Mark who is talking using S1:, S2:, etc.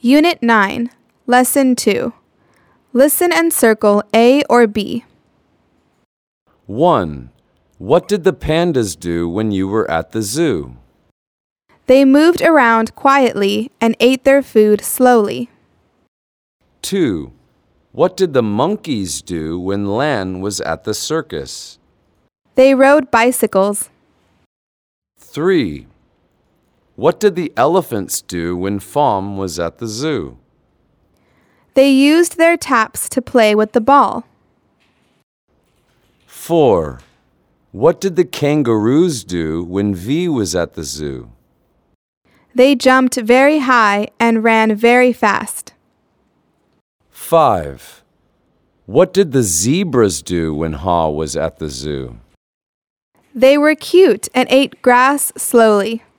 S1: Unit 9, Lesson 2. Listen and circle A or B.
S2: 1. What did the pandas do when you were at the zoo?
S1: They moved around quietly and ate their food slowly.
S2: 2. What did the monkeys do when Lan was at the circus?
S1: They rode bicycles.
S2: 3. What did the elephants do when Phom was at the zoo?
S1: They used their taps to play with the ball.
S2: 4. What did the kangaroos do when V was at the zoo?
S1: They jumped very high and ran very fast.
S2: 5. What did the zebras do when Ha was at the zoo?
S1: They were cute and ate grass slowly.